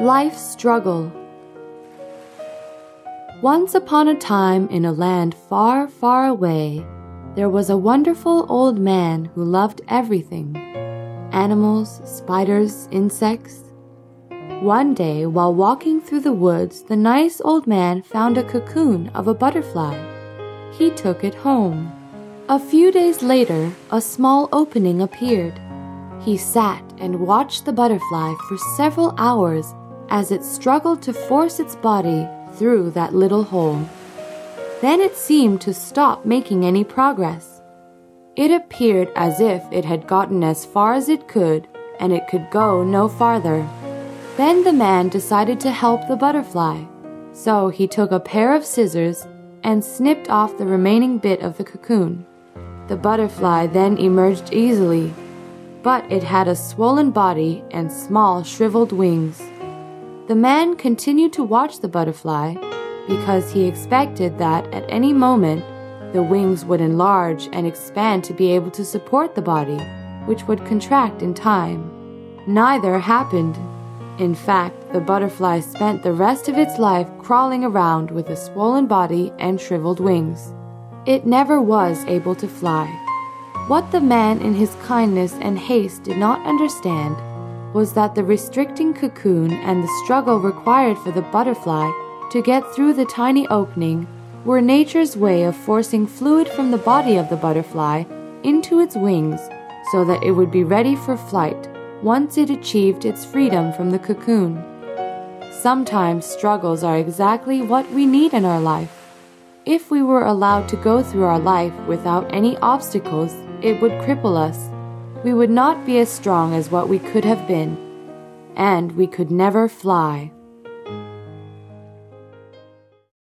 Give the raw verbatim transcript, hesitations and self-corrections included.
Life Struggle. Once upon a time, in a land far, far away, there was a wonderful old man who loved everything: animals, spiders, insects. One day, while walking through the woods, the nice old man found a cocoon of a butterfly. He took it home. A few days later, a small opening appeared. He sat and watched the butterfly for several hours as it struggled to force its body through that little hole. Then it seemed to stop making any progress. It appeared as if it had gotten as far as it could, and it could go no farther. Then the man decided to help the butterfly. So he took a pair of scissors and snipped off the remaining bit of the cocoon. The butterfly then emerged easily, but it had a swollen body and small shriveled wings. The man continued to watch the butterfly because he expected that at any moment the wings would enlarge and expand to be able to support the body, which would contract in time. Neither happened. In fact, the butterfly spent the rest of its life crawling around with a swollen body and shriveled wings. It never was able to fly. What the man in his kindness and haste did not understand was that the restricting cocoon and the struggle required for the butterfly to get through the tiny opening were nature's way of forcing fluid from the body of the butterfly into its wings so that it would be ready for flight once it achieved its freedom from the cocoon. Sometimes struggles are exactly what we need in our life. If we were allowed to go through our life without any obstacles, it would cripple us. We would not be as strong as what we could have been, and we could never fly.